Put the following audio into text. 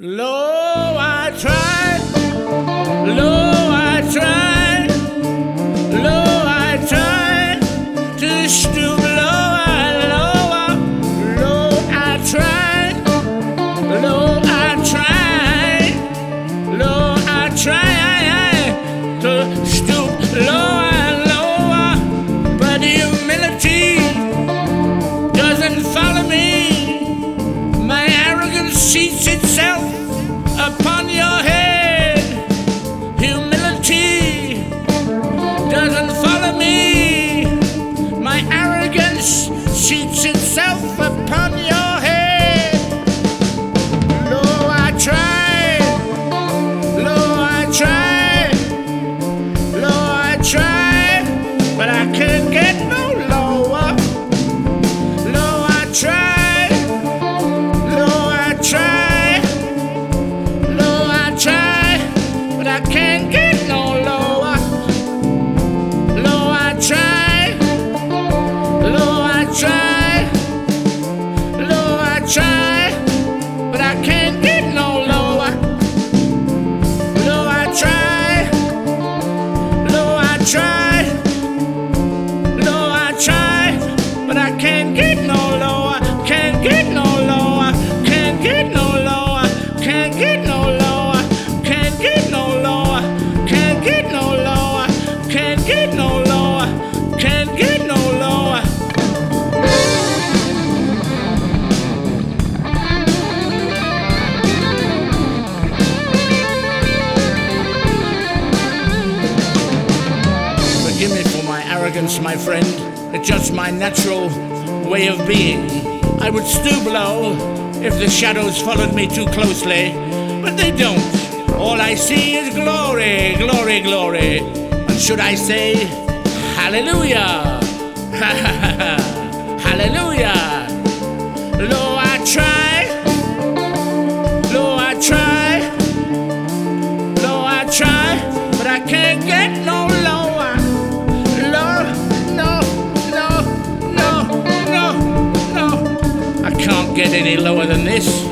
Low, I tried. Low, I tried. Low, I tried to stoop lower, lower. Low, I tried. Low, I tried. Low, I tried to stoop lower, lower. But humility doesn't follow me. My arrogance seats itself upon your head. Humility doesn't follow me. My arrogance seats itself upon your head. Low, I tried. Low, I tried. Low, I tried. But I can't get no lower. Low, I tried. Low, I tried. Low, I tried. But I can't get no lower. Low, I tried. Low, I tried. Low, I tried. But I can't get no lower. Low, I tried. Low, I tried. Low, I tried. But I can't get no lower. Can't get no lower. Can't get no lower. Can't get no lower. Can't get no lower. Can't get no lower. Can't get no lower. Can't get no lower. Forgive me for my arrogance, my friend. It's just my natural way of being. I would stoop low if the shadows followed me too closely, but they don't. All I see is glory, glory, glory. And should I say, hallelujah? Hallelujah. Low, I try. Low, I try. Low, I try. But I can't get no lower. Low, no, no, no, no, no. I can't get any lower than this.